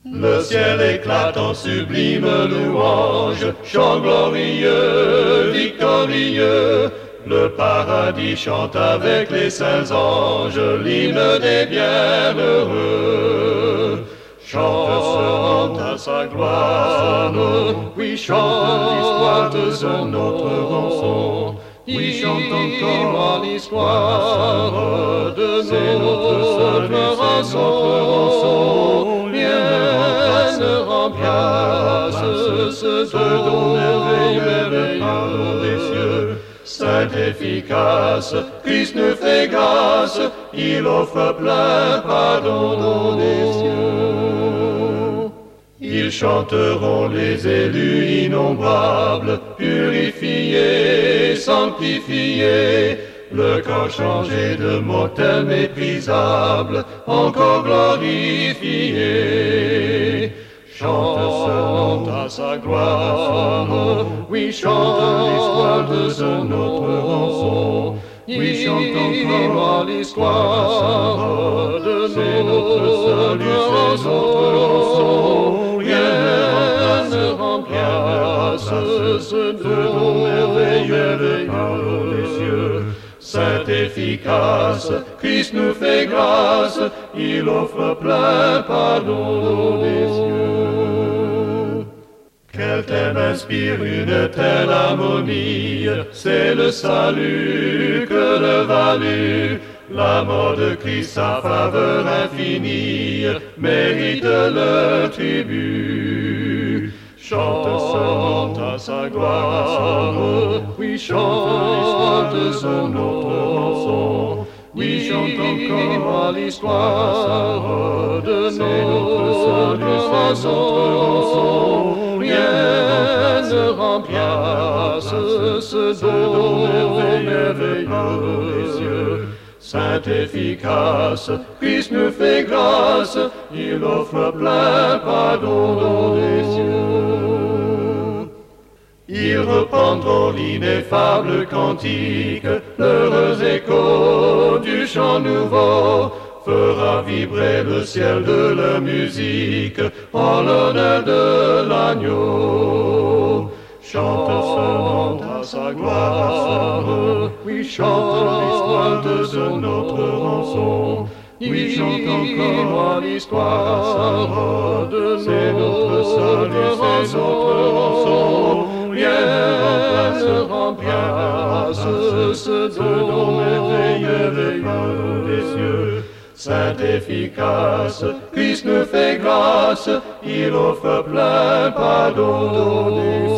Le ciel éclate en sublime louange, chant glorieux, victorieux. Le paradis chante avec les saints anges, l'hymne des bienheureux. Chante à sa gloire, oui, chante l'histoire de notre rançon. Oui, chante encore l'histoire de notre rançon. Vienne remplace ce don merveilleux, pardon des cieux. Saint efficace, Christ nous fait grâce, il offre plein pardon des cieux. Ils chanteront les élus innombrables, purifiés, sanctifiés, le corps changé de mortel méprisable, encore glorifié. Chante à sa gloire, oui, chante l'histoire de notre rançon. Oui, chante encore l'histoire de notre salut, c'est notre rançon. Vienne remplace ce don merveilleux, le pardon des cieux. Saint efficace, Christ nous fait grâce, il offre plein pardon des cieux. Quel thème inspire une telle harmonie, c'est le salut que le valut. La mort de Christ, sa faveur infinie, mérite le tribut. Chante à sa gloire, oui, chante son notre rançon. Oui, chante encore l'histoire de notre rançon. Vienne remplace ce don merveilleux des cieux. Saint efficace, Christ nous fait grâce, il offre plein pardon des cieux. Ils reprendront l'ineffable cantique, l'heureux écho du chant nouveau, fera vibrer le ciel de la musique, en l'honneur de l'agneau. Chante à sa gloire, oui, chante l'histoire de notre rançon. Oui, chante encore l'histoire de notre salut, c'est notre rançon. Vienne remplace ce don merveilleux, le pardon des cieux. Saint efficace, Christ nous fait grâce, il offre plein pardon des cieux.